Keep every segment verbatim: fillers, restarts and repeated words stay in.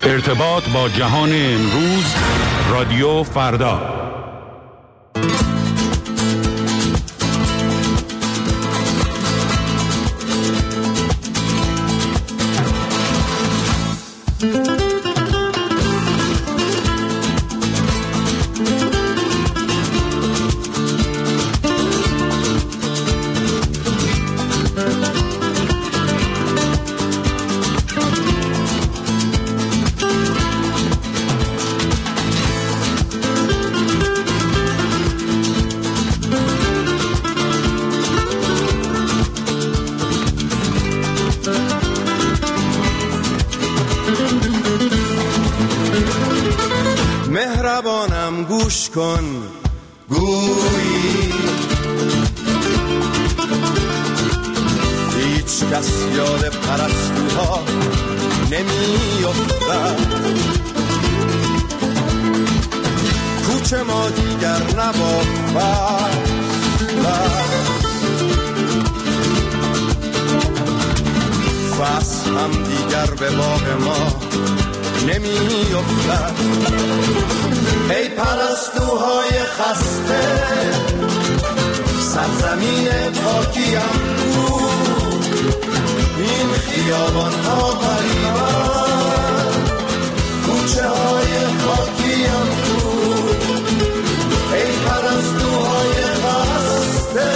ارتباط با جهان امروز، رادیو فردا. مهربانم گوش کن گویی هیچ کس یاد پرستوها نمی افتد. کوچه ما دیگر نبافد، فصل هم دیگر به باغ ما نمی افتد. ای پرستوهای خسته، سرزمین پاکیم بود، این خیابان ها غریبند، کوچه های خاکیم بود. ای پرستوهای خسته،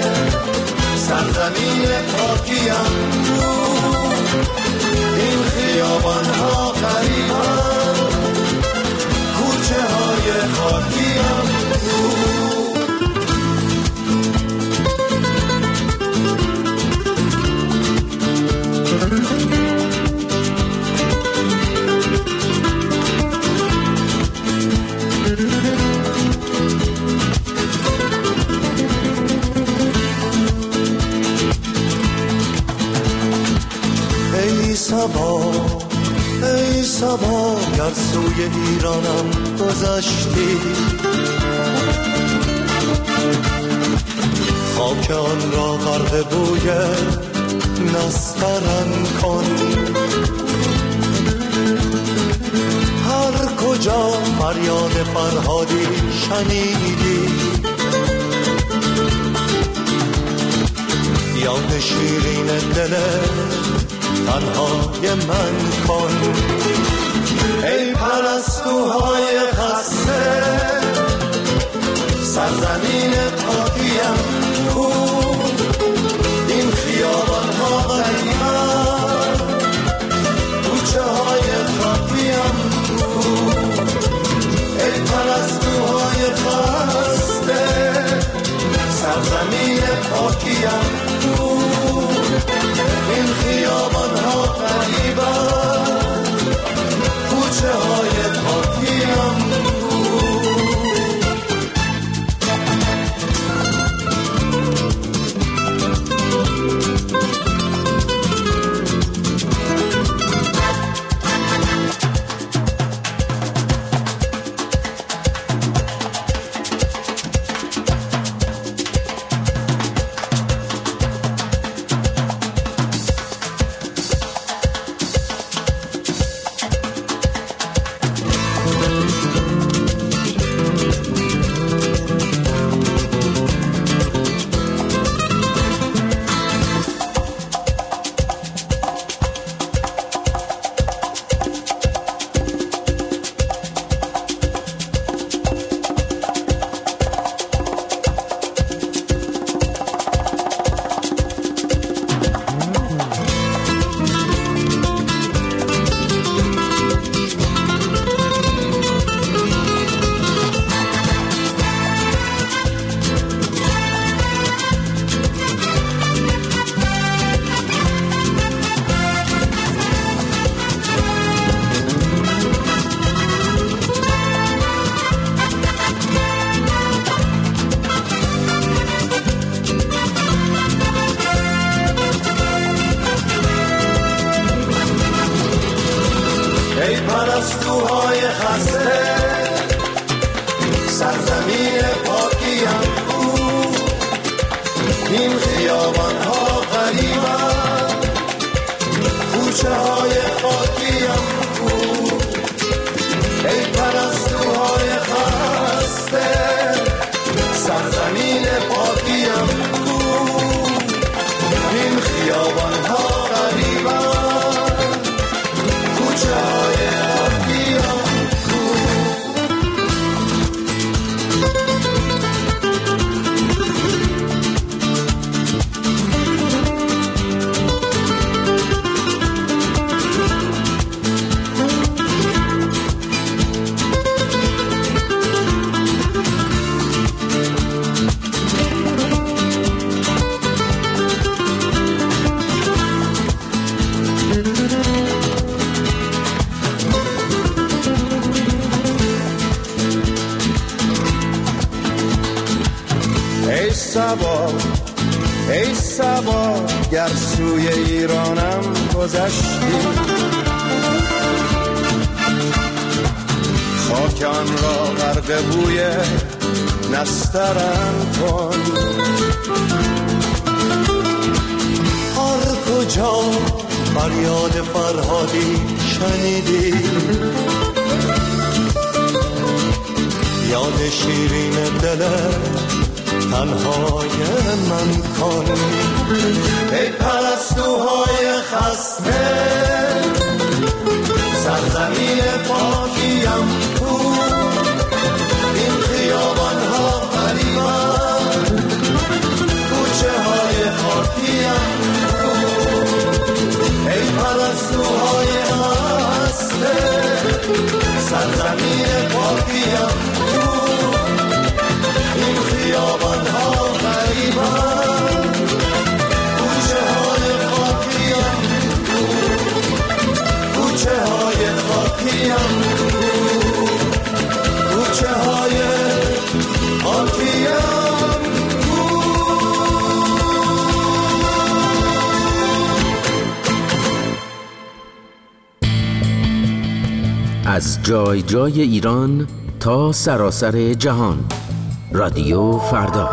سرزمین پاکیم بود، این خیابان ها غریبند، کوچه های خاکیم بود. ای صبا، ای صبا، گر سوی ایرانم گذشتی، خاک آن را غرق بوی نسترن کن. هر کجا فریاد فرهادی شنیدی، یاد شیرین دل تنهای من کن. ای پرستوهای خسته، سرزمین پاکیم بود، این خیابان ها غریبند، کوچه های خاکیم بود. ای پرستوهای خسته، سرزمین پاکیم بود، این خیابان ها غریبند، کوچه های پاکیم بود. ای پرستوهای خسته، سرزمین پاکیم بود، این خیابان ها غریبند، کوچه های خاکیم بود. صبا گر سوی ایرانم گذشتی، خاک آن را غرق بوی نسترن کن. هر کجا فریاد فرهادی شنیدی، یاد شیرین دل تنهای من کن. ای پرستوهای خسته سرزمین پاکیم کو، این خیابان ها غریبن کوچه های خاکیم کو. ای پرستوهای خسته سرزمین پاکیم کو، این خیابان ها غریبن کوچه های خاکیم کو، کوچه های خاکیم کو، کوچه های خاکیم. از جای جای ایران تا سراسر جهان، رادیو فردا.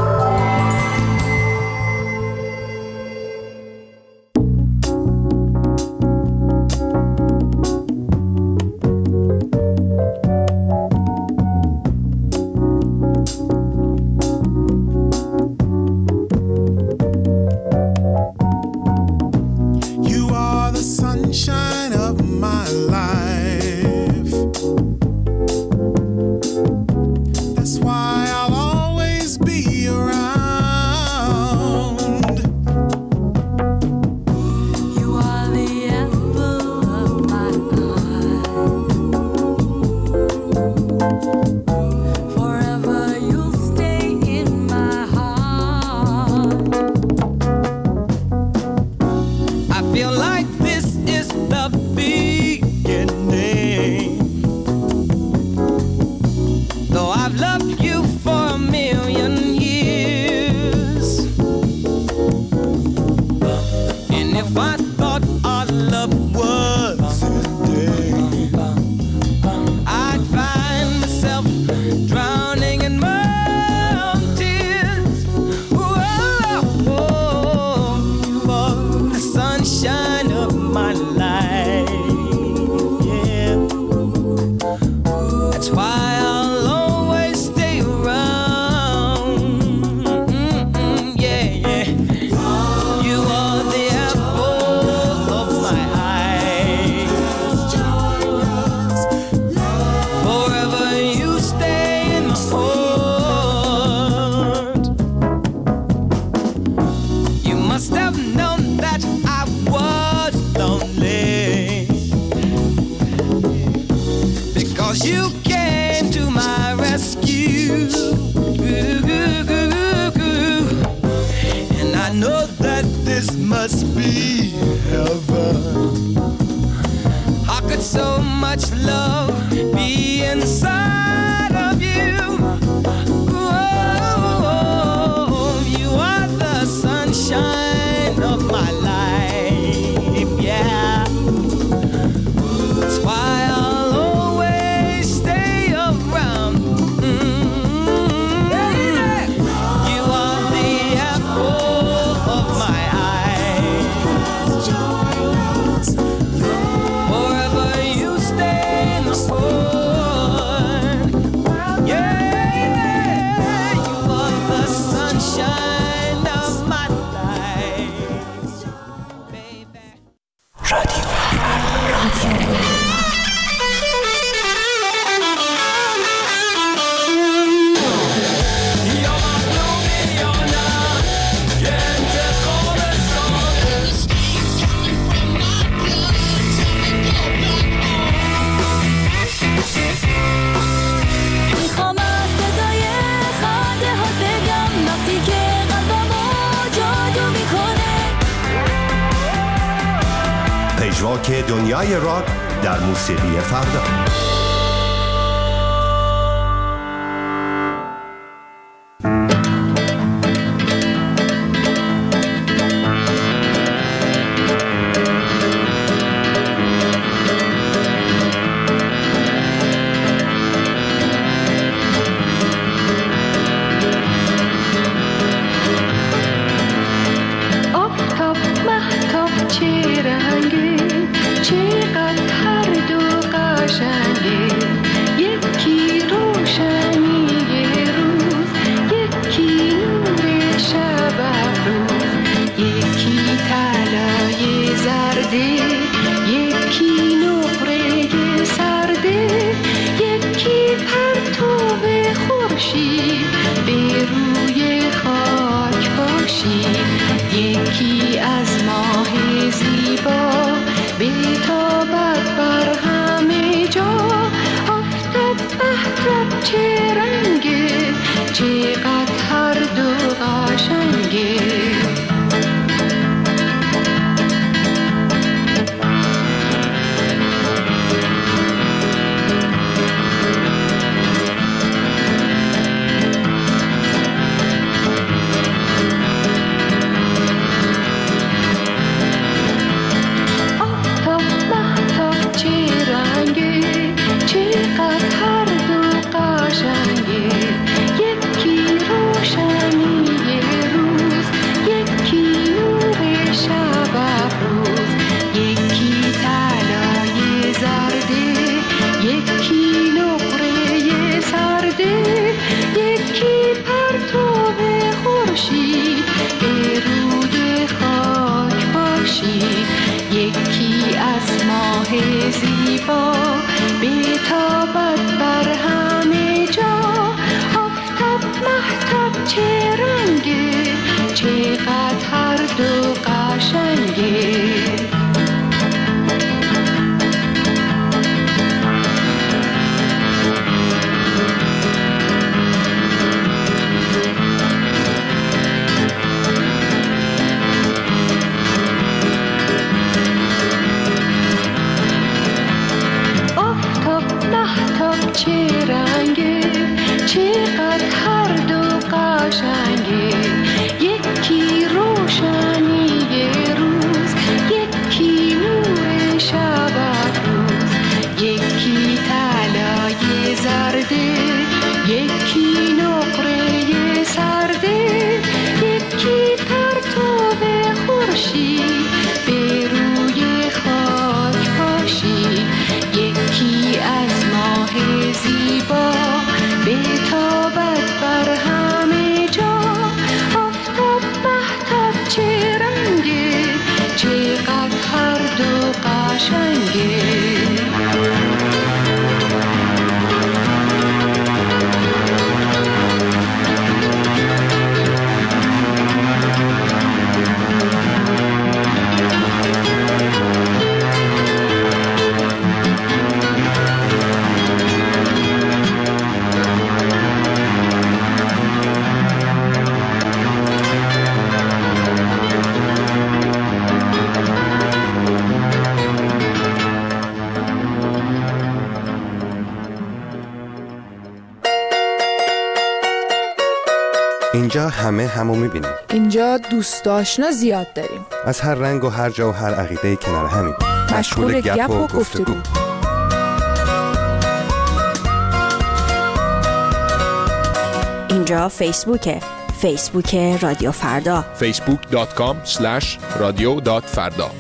پژواک دنیای راک در موسیقی فردا. ها بی‌تابد بر همه جا. آفتاب مهتاب چه رنگه، چقدر هر دو قشنگه. چه رنگه، چقدر هر دو قشنگه. یکی روشنی روز، یکی نور شب افروز. یکی طلای زرده، یکی نقره سرده. یکی پرتو خورشید به روی خاک پاشید. یکی از ماه زیبا بی‌تابد بر همه جا. آفتاب مهتاب چه رنگه، چقدر هر دو قشنگه. اینجا همه همو میبینیم. اینجا دوست آشنا زیاد داریم. از هر رنگ و هر جا و هر عقیده کنار همیم. مشغول گپ و گفتگو. اینجا فیسبوکه. فیسبوک رادیو فردا. فیسبوک دات کام اسلش رادیو دات فردا.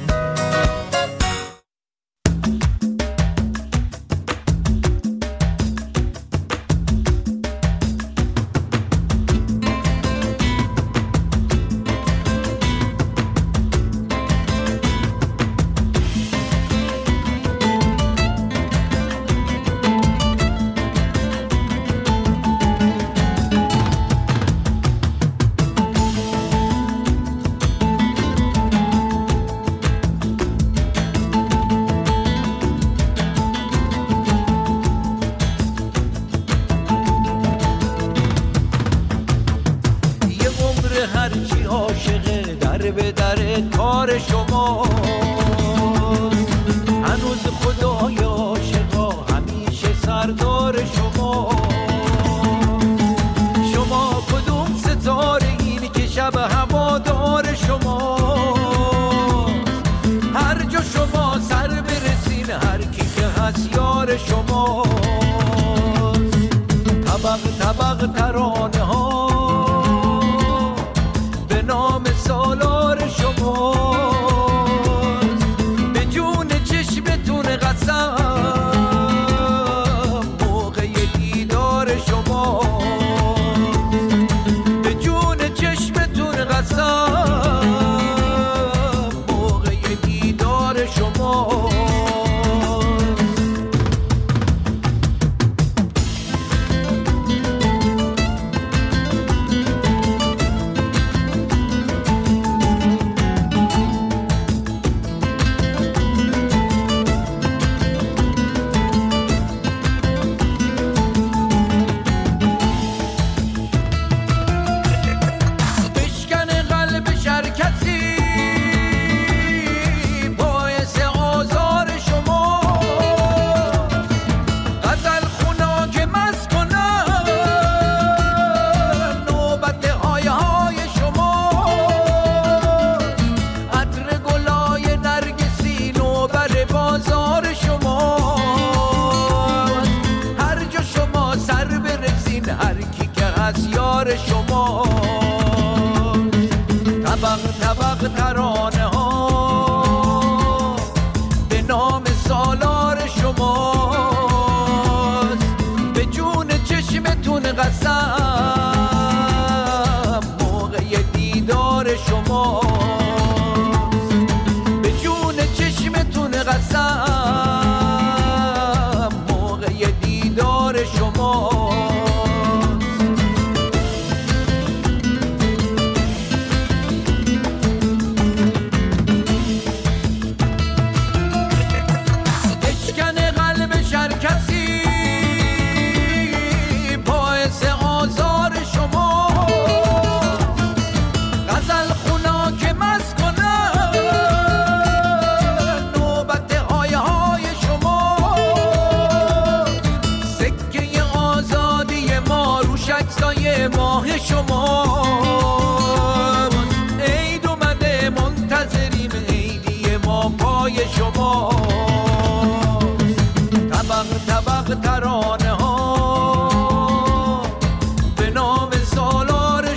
خلق ترانه ها به نام سالار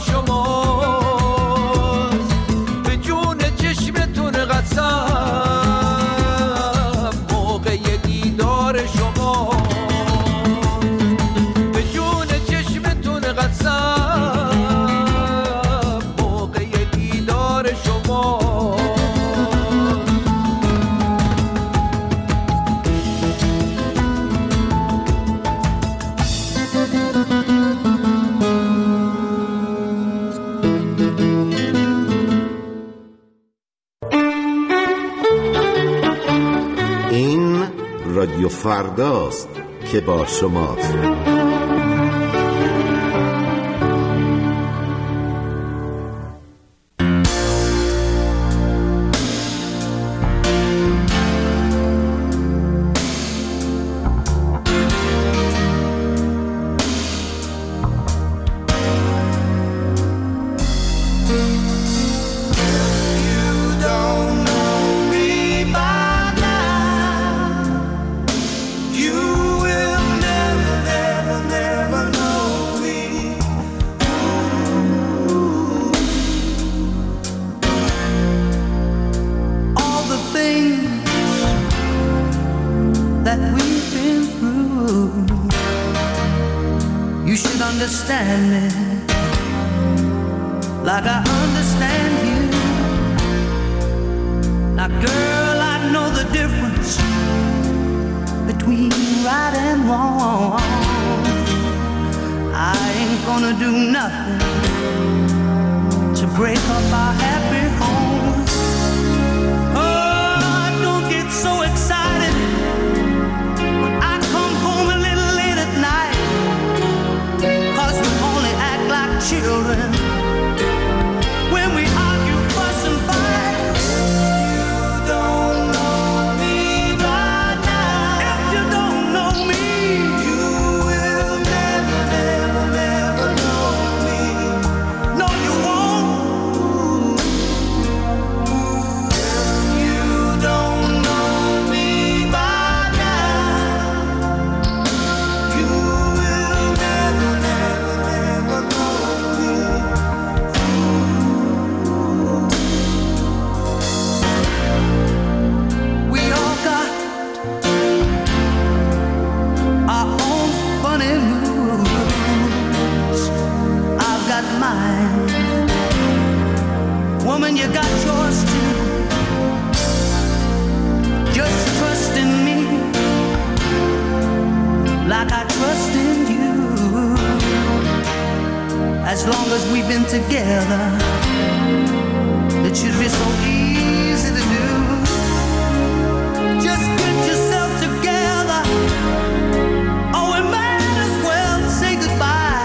شماست، به جون چشمتون قسم موقع دیدار شما، به جون چشمتون قسم موقع دیدار شما. این رادیو فرداست که با شماست. Understand me like I understand you. Now girl, I know the difference between right and wrong. I ain't gonna do nothing to break up our happy home. Oh, don't get so excited when I come home a little late at night, children, when we argue, fuss and fight. You don't know me by now. If you don't know me, you will never, never, never know me. No, you won't. If you don't know me by now, you will never, never, never know. Woman, you got yours too. Just trust in me like I trust in you. As long as we've been together, it should be so easy to do. Just get yourself together. Oh, we might as well say goodbye.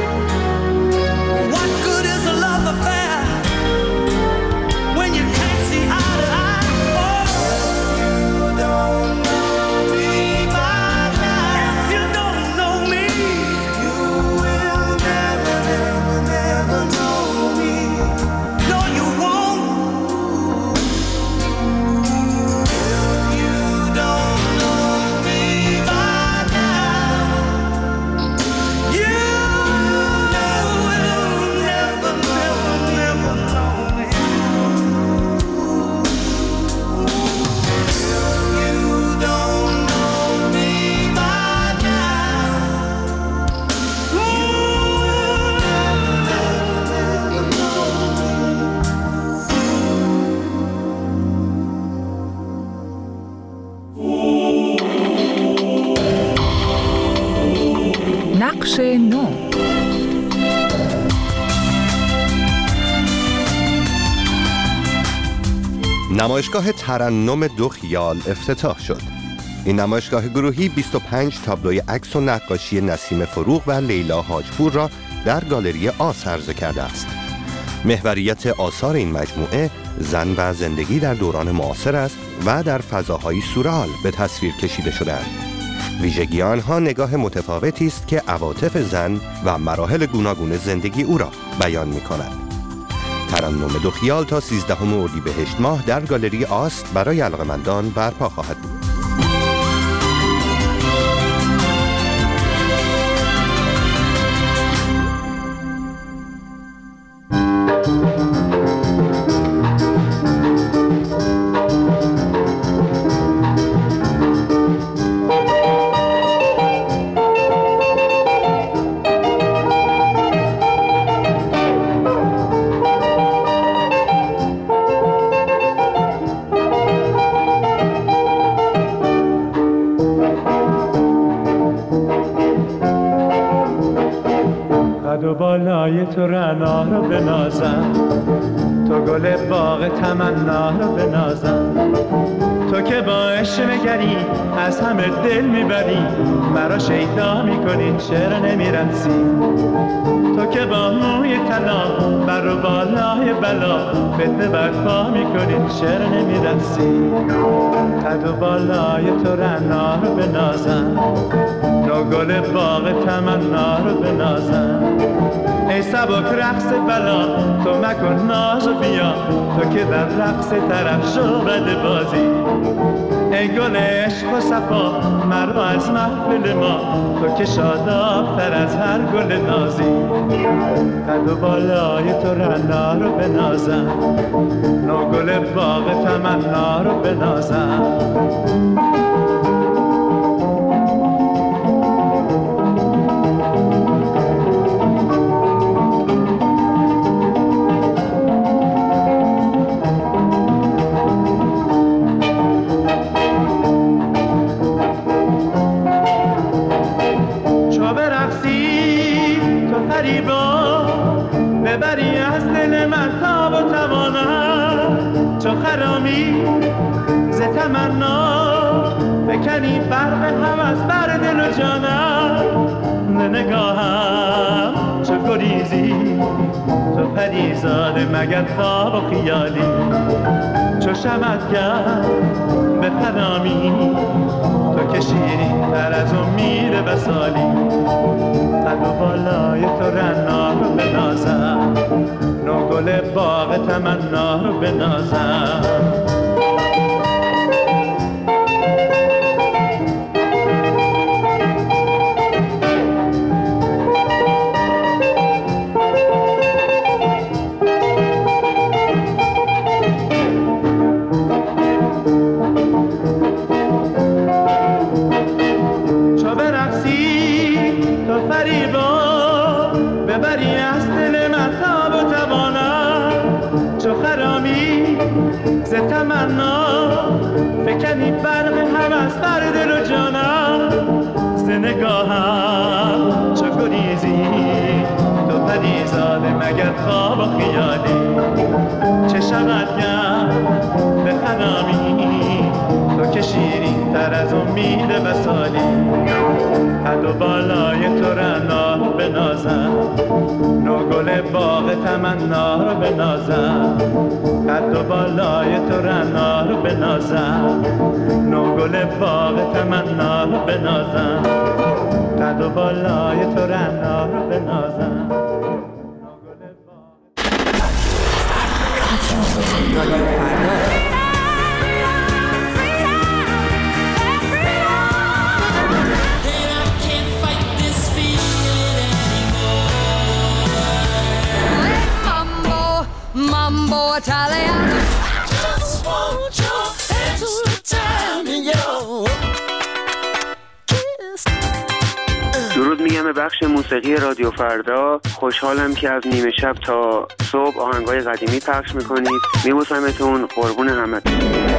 What good is a love affair when you can't see eye to eye? Oh, you don't know me by now. If you don't know me, you will never, never, never know me. No, you won't. If you don't know me by now, you will never, never, never know me. You don't know me by now. You will never, never know نقش نو. نمایشگاه ترنم دو خیال افتتاح شد. این نمایشگاه گروهی بیست و پنج تابلوی عکس و نقاشی نسیم فروغ و لیلا حاجپور را در گالری آس عرضه کرده است. محوریت آثار این مجموعه زن و زندگی در دوران معاصر است و در فضاهای سورئال به تصویر کشیده شده‌اند. ویژگی آنها نگاه متفاوتی است که عواطف زن و مراحل گوناگون زندگی او را بیان می‌کند. ترنم دو خیال تا سیزدهم اردیبهشت ماه در گالری آست برای علاقه‌مندان برپا خواهد بود. و بالای تو رعنا رو بنازم، تو گل باغ تمنا رو بنازم. تو که با عشق نگری از همه دل میبری، مرا شیدا میکنی چرا نمیرسی. تو که با موی طلا بر و بالای بلا فتنه برپا میکنی چرا نمیرسی. قد و بالای تو رعنا رو بنازم، نو گل باغ تمنا رو بنازم. ای سبک رقص بلا تو مکن ناز و بیا، تو که در رقص طرف شو بد بازی. ای گل عشق و صفا مرا از محفل ما، تو که شاداب‌تر از هر گل نازی. قد و بالای تو رعنا رو بنازم، نو گل باغ تمنا رو بنازم. ببری از دل من تاب و توانم، چو خرامی ز تمنا بکنی برق هوس بر دل و جانم. ز نگاهم چو گریزی تو پریزاده مگر خواب و خیالی. چو شمعگر به خرامی تو که شیرین تر از امید وصالی. قد و بالای تو رعنا رو بنازم، نو گل باغ تمنا رو بنازم. ببری از دل من تاب و توانم، چو خرامی ز تمنا فکنی برق هوس بر دل و جانم. ز نگاهم چو گریزی تو پریزاده مگر خواب و خیالی. چه شود گرم به خرامی تو که شیرین تر از امید وصالی. قد و بالای تو رعنا رو بنازم، نو گل باغ تمنا رو بنازم. قد و بالای تو رعنا رو بنازم، نو گل باغ تمنا رو بنازم. قد و بالای تو رعنا رو بنازم. Mambo Italiano. Just want your extra time in your kiss. درود میگم به بخش موسیقی رادیو فردا. خوشحالم که از نیمه شب تا صبح آهنگای قدیمی پخش میکنید. میبوسمتون، قربون همتون.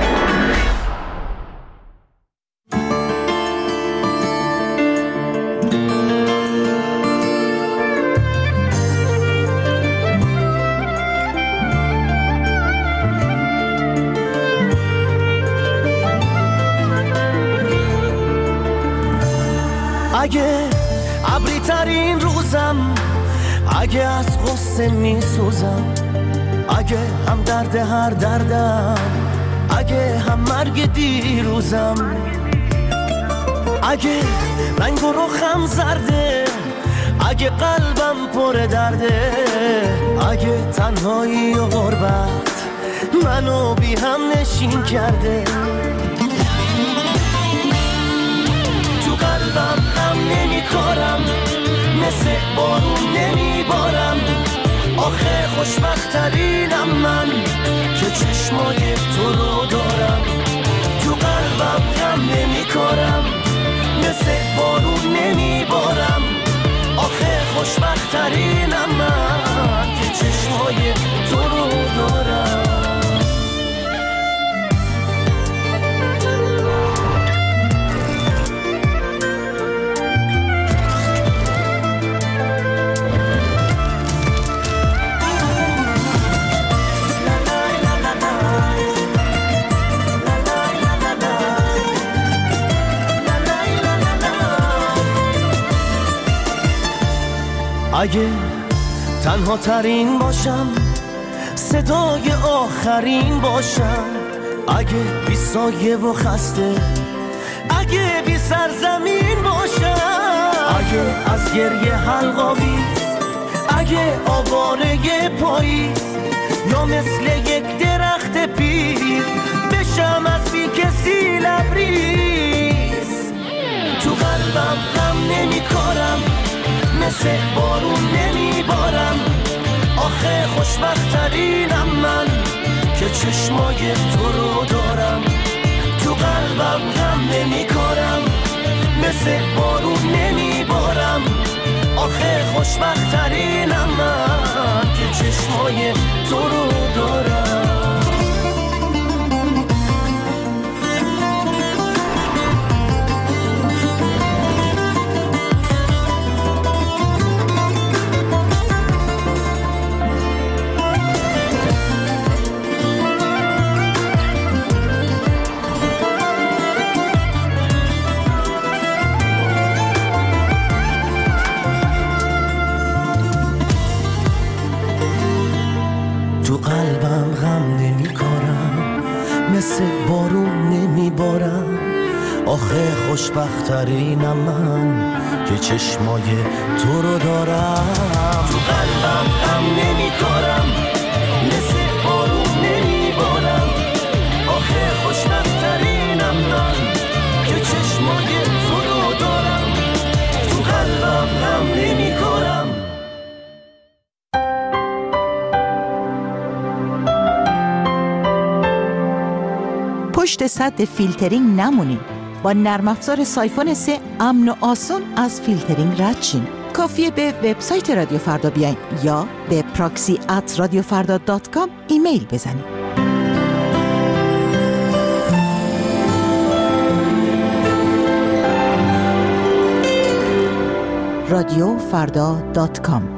اگه ابری ترین روزم، اگه از غصه می سوزم، اگه هم درد هر دردم، اگه هم مرگ دیروزم، اگه رنگ و رخم زرده، اگه قلبم پر درده، اگه تنهایی و غربت منو بی هم نشین کرده، تو قلبم هم نمی کارم، مثل بارون نمی بارم، آخه خوشبخت ترینم من که چشمای تو رو دارم، تو قلبم هم نمی کارم، مثل بارون نمی بارم، آخه خوشبخت ترینم من که چشمای تو رو دارم. اگه تنها ترین باشم، صدای آخرین باشم، اگه بی سایه و خسته، اگه بی سرزمین باشم، اگه از گریه حلقاویز، اگه آواره پاییز، یا مثل یک درخت پیر بشم از بی کسی لبریز. تو قلبم غم نمی کارم، مثل بارون نمی بارم، آخه خوشبخت ترینم من که چشمای تو رو دارم. تو قلبم غم نمی کارم، مثل بارون نمی بارم، آخه خوشبخت ترینم من که چشمای تو رو دارم. تو قلبم غم نمی کارم، مثل بارون نمی بارم، آخه خوشبخترینم من که چشمای تو رو دارم. تو قلبم غم نمی کارم، مثل بارون نمی بارم، آخه خوشبخترینم من که چشمای تو رو دارم. تو قلبم غم نمی کارم. پشت سد فیلترینگ نمونین. با نرم افزار سایفون سه امن و آسون از فیلترینگ رد شین. کافیه به وبسایت رادیو فردا بیاین یا به پراکسی ات رادیو فردا دات کام ایمیل بزنید. رادیو فردا دات کام.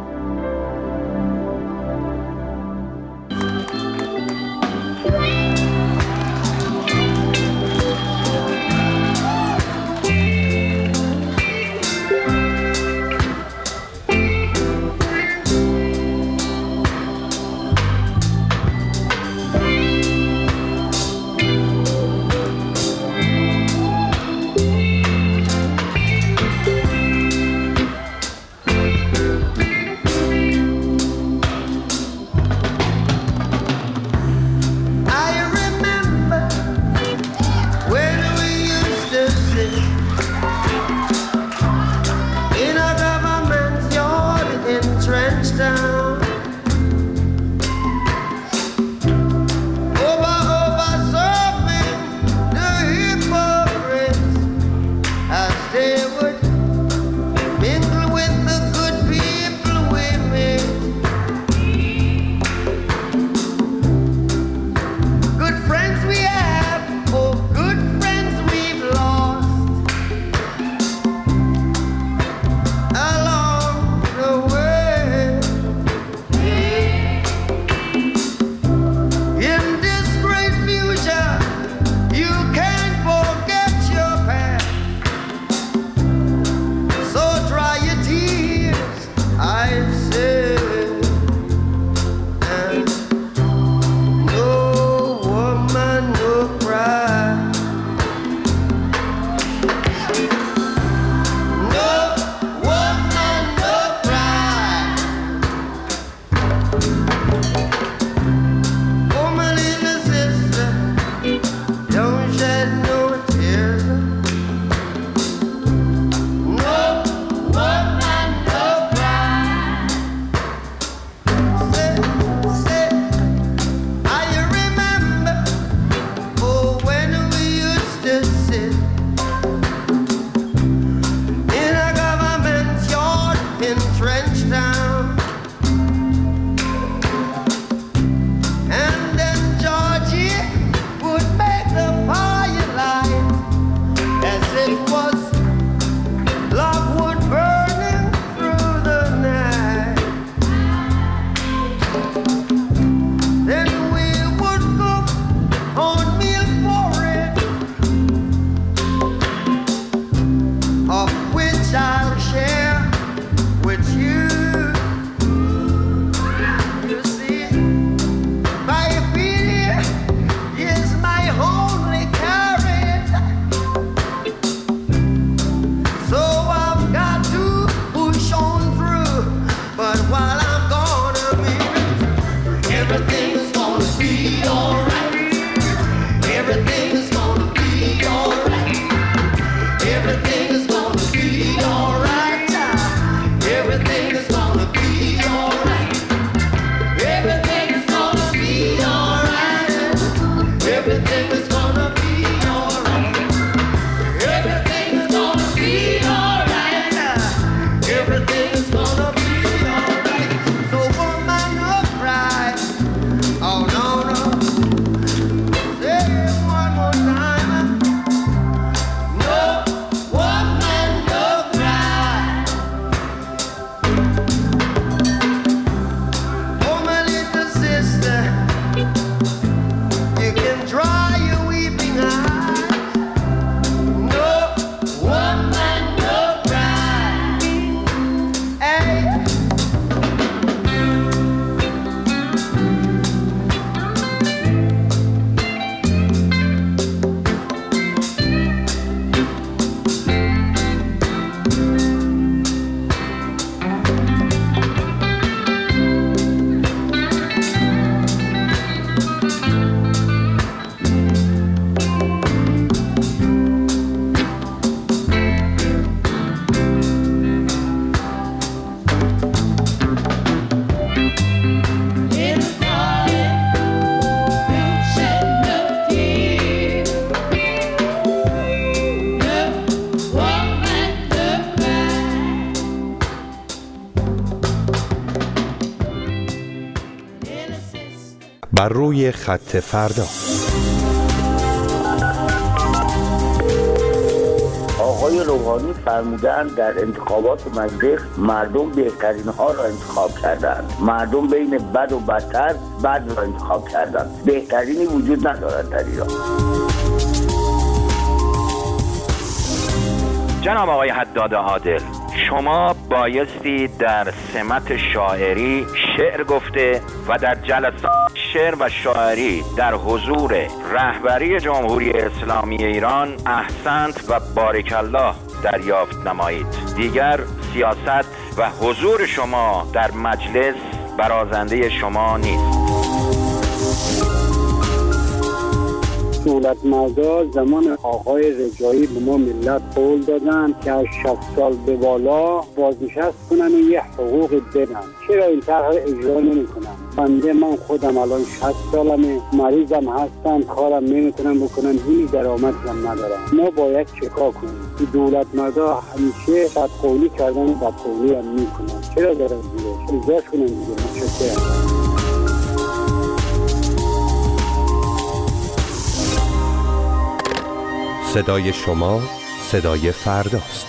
Everything is gonna be alright. Everything is gonna be alright. Everything is gonna be alright. Everything is gonna be alright. Everything is gonna be alright. Everything is gonna be alright. So woman, no cry. Oh no no. Say it one more time. No woman, no cry. Oh my little sister, you can dry your weeping eyes. No woman, no cry. Hey. بر روی خط فردا. آقای روحانی فرمودن در انتخابات مجلس مردم بهترین ها را انتخاب کردند. مردم بین بد و بدتر بد را انتخاب کردند. بهترینی وجود ندارد در ایران. جناب آقای حداد عادل، شما بایستی در سمت شاعری شعر گفته و در جلسات شعر و شاعری در حضور رهبری جمهوری اسلامی ایران احسنت و بارک الله دریافت نمایید. دیگر سیاست و حضور شما در مجلس برازنده شما نیست. دولت مردا زمان آقای رجایی به ما ملت قول دادن که از شصت سال به بالا بازنشست کنن و یه حقوق بدن. چرا این طرح اجرا نمی کنن؟ بنده من خودم الان شصت سالمه، مریضم هستم، کارم نمی کنم بکنم، هیچ درآمدی هم ندارم. ما باید چیکار کنیم؟ دولت مردا همیشه بدقولی کردن و بدقولی هم می کنن. چرا دارن دیگه؟ اجراش کنن دیگه. متشکرم. صدای شما صدای فرداست.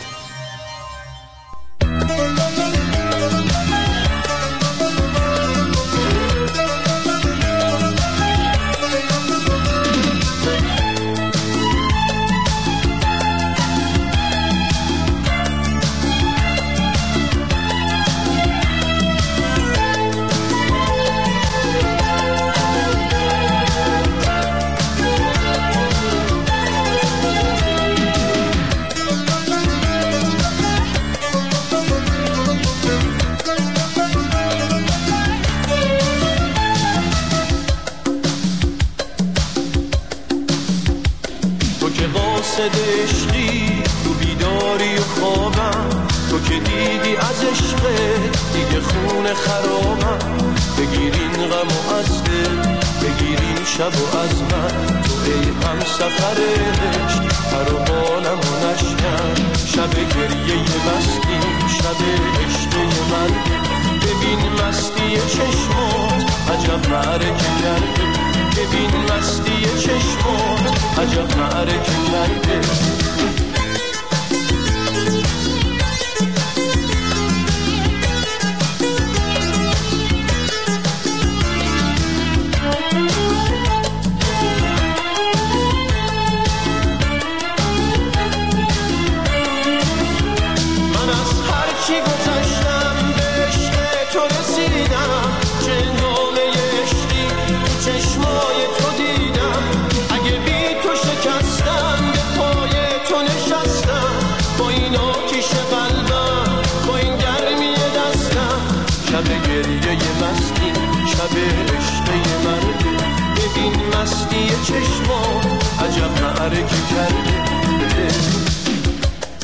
عشقی تو بیداری و خوابم، تو که دیدی از عشق دیگه خون خرابم. بگیرین غم و از دل، بگیرین شب و از من، تو ای هم سفر عشق پروانم و نشکن. شب گریه مستی، شب عشق من، ببین مستی چشمات عجب معرکه کرده. ببین مستی چشمات عجب معرکه کرده. من از هر چی گذشتم به عشق تو رسیدم. چندامه عشقی تو چشمای تو دیدم. اگه بی تو شکستم به پای تو نشستم. با این آتیش قلبم، با این گرمی دستم. شب گریه مستی، شب عشق مرده. ببین مستی چشمات عجب معرکه کرده.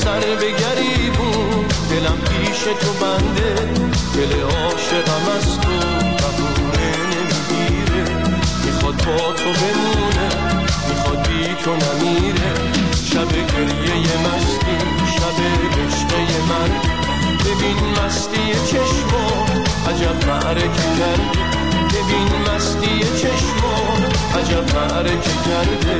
سر به گریبون، دلم پیش تو بنده، دل عاشقم از تو قبوله نمیگیره. میخواد با تو بمونه، میخواد بی تو نمیره. شب گریه مستی، شب عشقه من، ببین مستی چشمات عجب معرکه کرده. ببین مستی چشمات عجب معرکه کرده.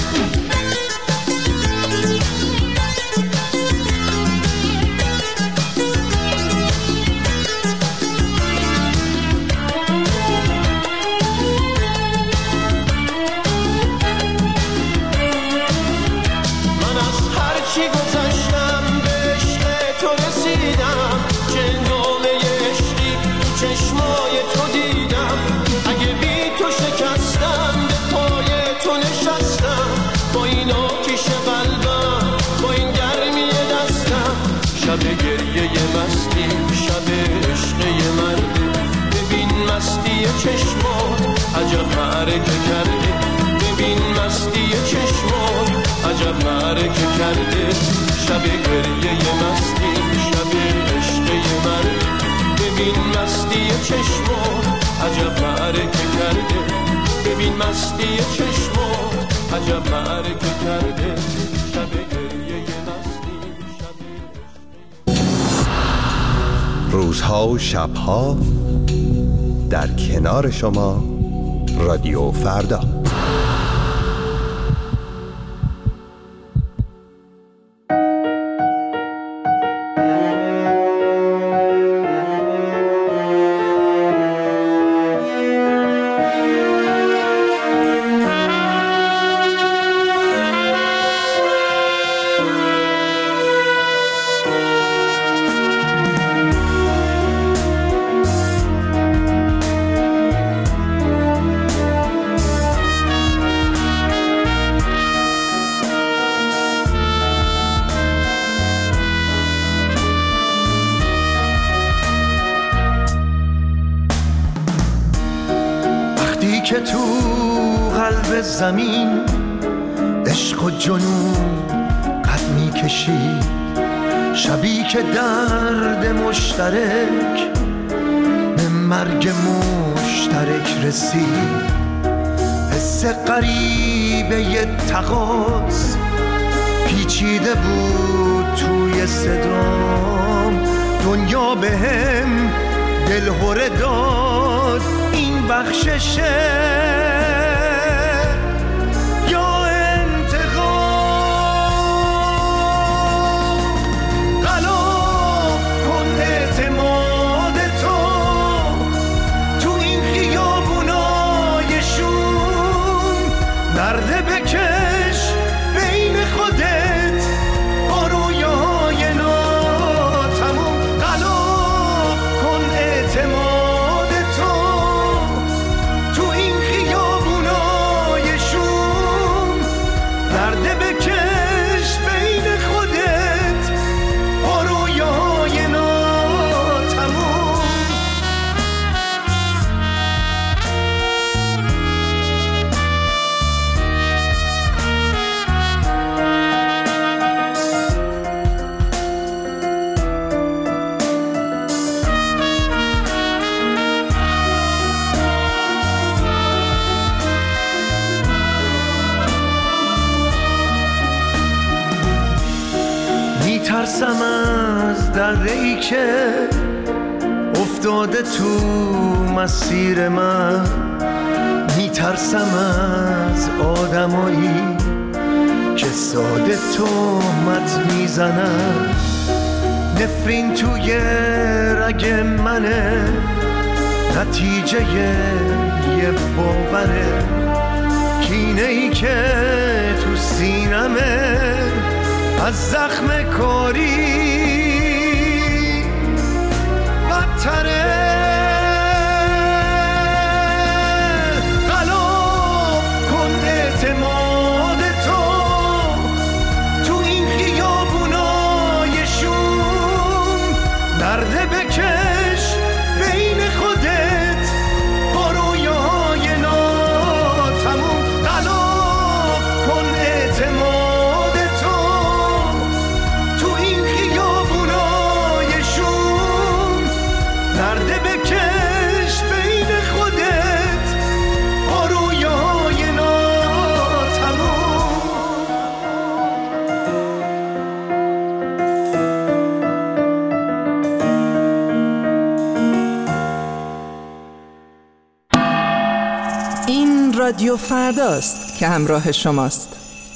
شب گریه مستی، شب عشقه مرده. ببین مستی چشمات عجب معرکه کرده. ببین مستی چشمات عجب معرکه کرده. شب گریه مستی، شب عشقه مرده. ببین مستی چشمات عجب معرکه کرده. ببین مستی چشمات عجب معرکه کرده. شب گریه مستی. روزها و شبها در کنار شما رادیو فردا. که تو قلب زمین عشق و جنون قد می کشید، شبی که درد مشترک به مرگ مشترک رسید. حس غریبه ی تقاص پیچیده بود توی صدام. دنیا به هم دلهره داد، این بخششه یا انتقام. غلاف کن اعتماد تو تو این خیابونای شوم. نرده بکش بین خودت با رویای ناتموم. غلاف کن اعتماد ترسم از دره‌ای که افتاده تو مسیر من. میترسم از آدمایی که ساده تهمت میزنن. نفرین توی رگ منه، نتیجه یه باوره. کینه‌ای که تو سینمه از زخم کاری بدتره. غلاف کن اعتماد تو تو این خیابونای شوم. نرده بکش بین خودت با رویای ناتموم. غلاف کن اعتماد تو رادیو فرداست که همراه شماست.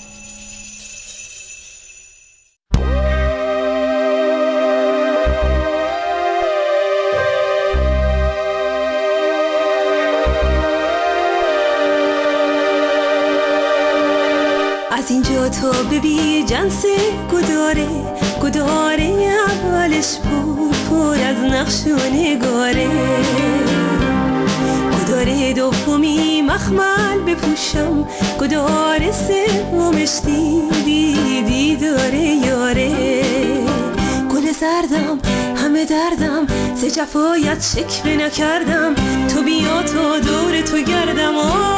از اینجا تا ببی جنس گداره گداره اولش پر پر از نقش و نگاره گداره دومی مخمل بپوشم گداره سومش دیدی دیداره یاره گل زردم همه دردم ز جفایت شکوه نکردم تو بیا تا دور تو گردم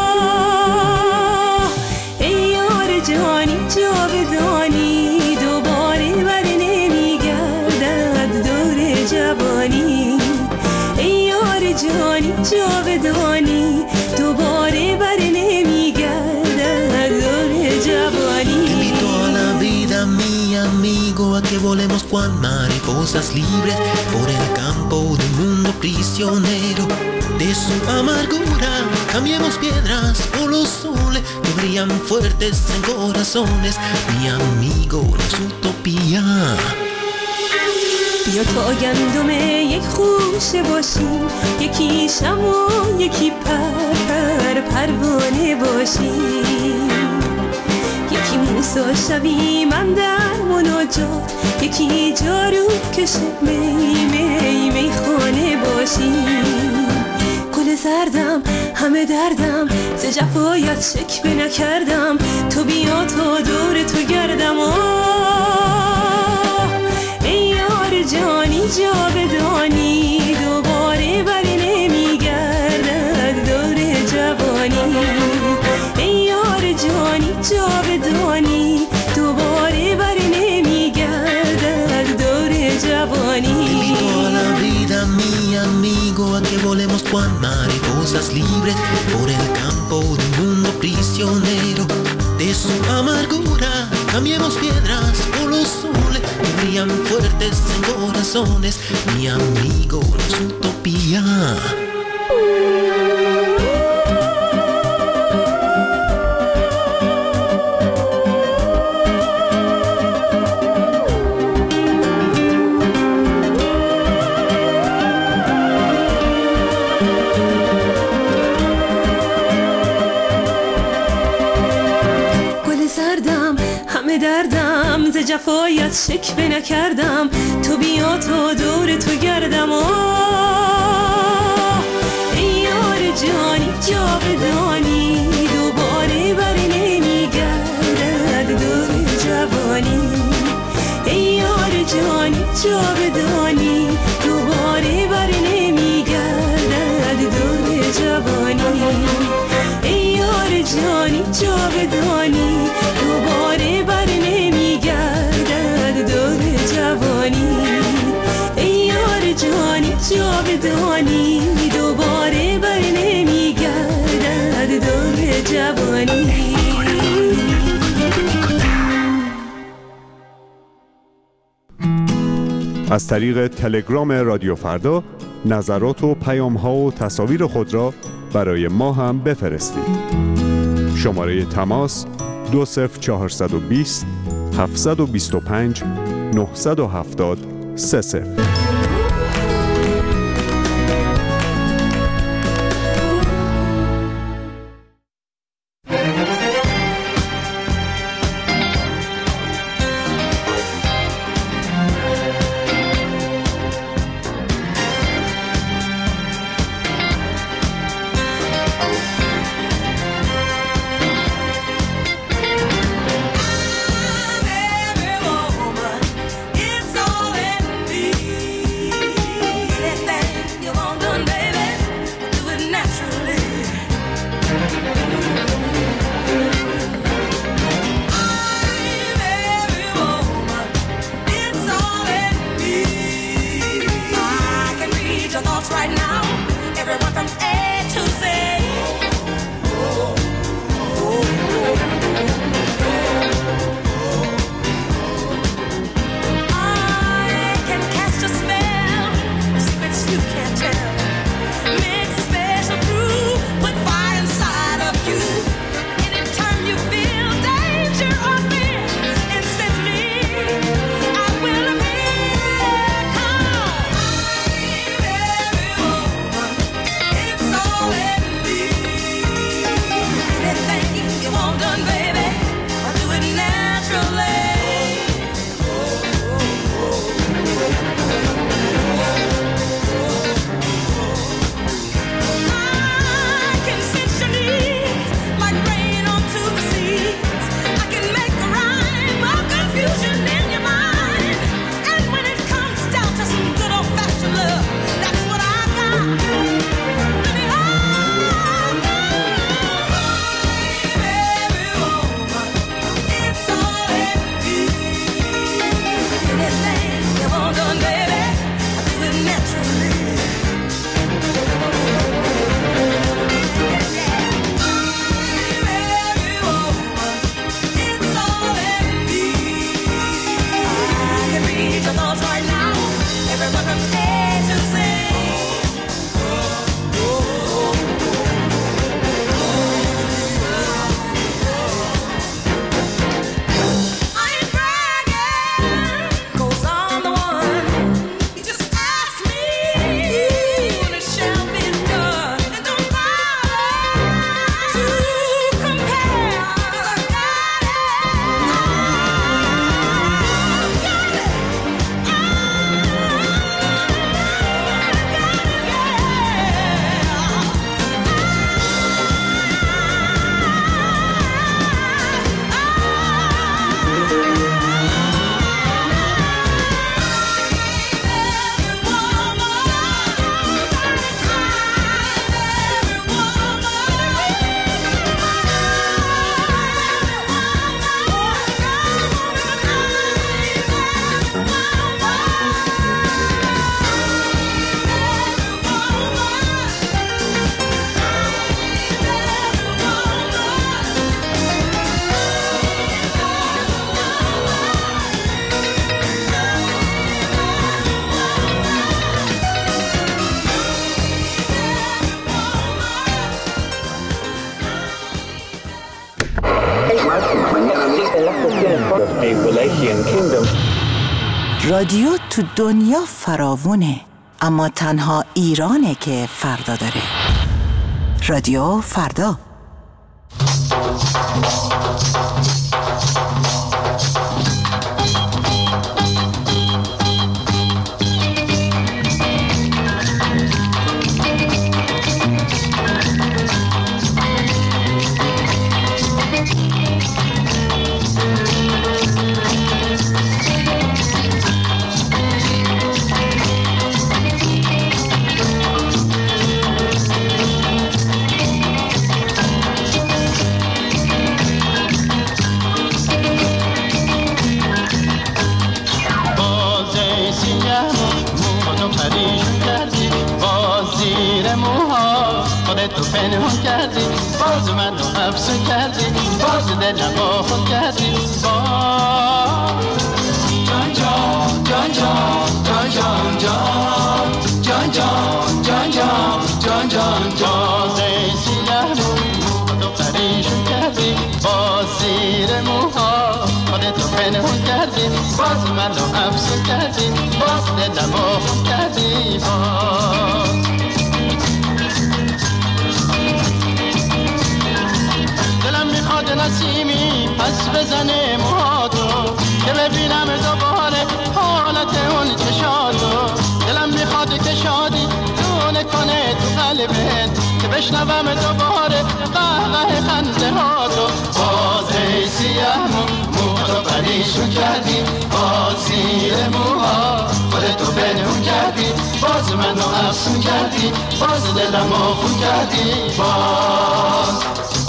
آه ای یار جانی جاودانی دوباره بر نمیگردد دور جوانی ای یار جانی جاودانی دوباره بر نمیگردد دور جوانی. Invito a la vida mi amigo a que volemos cual mariposas libres por el campo de un mundo prisionero de su amargura. Cambiemos piedras por los soles que brillan fuertes en corazones. Mi amigo no es utopía. بیا تا گندم یک خوشه باشیم یکی شم و یکی پر پر پروانه باشیم یکی موسی شویم من در مناجات یکی جارو کش می می می خانه باشیم گل زردم همه دردم ز جفایت شکوه نکردم تو بیا تا دور تو گردم آه ای یار جانی جاودانی دوباره بر نمیگردد دور جوانی ای یار جانی جاودانی دوباره بر نمیگردد دور جوانی. Invito a la vida mi amigo a que volemos cual mariposas libres por el campo de un mundo prisionero de su amargura. Cambiemos piedras por los soles que brillan fuertes en corazones. Mi amigo no es utopía. دردم ز جفایت شکوه نکردم تو بیا تا دور تو گردم آه ای یار جانی جاودانی دوباره بر نمیگردد دور جوانی ای یار جانی جاودانی دوباره بر نمیگردد دور جوانی ای یار جانی جاودانی دوباره بر نمیگردد دور جوانی ای یار جانی جاودانی دوباره بر نمیگردد دور جوانی. از طریق تلگرام رادیو فردا نظرات و پیام‌ها و تصاویر خود را برای ما هم بفرستید. شماره تماس دو صفر چهارصد و بیست هفتصد و بیست و پنج نهصد و هفتاد سه صفر. You رادیو تو دنیا فراوونه، اما تنها ایرانه که فردا داره. رادیو فردا. تو پنهان کردی، باز من رو افسون کردی، باز دلم آخون کردی، باز جان جان جان جان جان جان جان جان جان جان جان جان باز سیاه مو تو پریشون کردی، باز زیر موها خودتو پنهان کردی، باز من رو افسون کردی، باز دلم آخون کردی، باز میخواد نسیمی پس بزنه موهاتو که ببینم دوباره حالت اون چشاتو. دلم میخواد که شادی دونه کنه تو قلبت که بشنوم دوباره قهقه خنده هاتو. باز ای سیاه مو موهاتو پریشون کردی، باز زیر موها خودتو پنهون کردی، باز منو افسون کردی، باز دلم آخون کردی، باز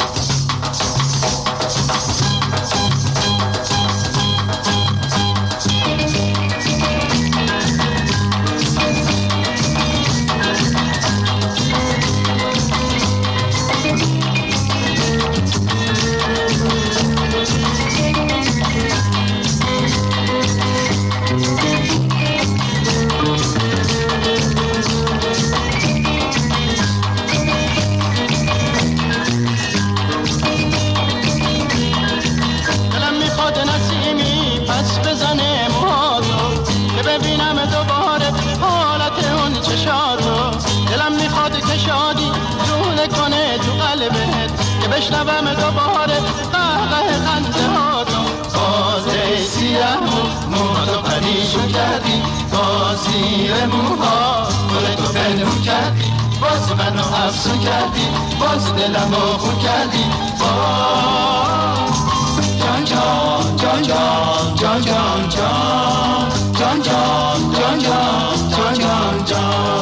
بشنوم دوباره قهقه خنده هاتو. باز ای سیاه مو موهاتو پریشون کردی، باز زیر موها خودتو پنهون کردی، باز منو افسون کردی، باز دلم آخون کردی، باز جان جان جان جان جان جان جان جان جان جان جان جان جان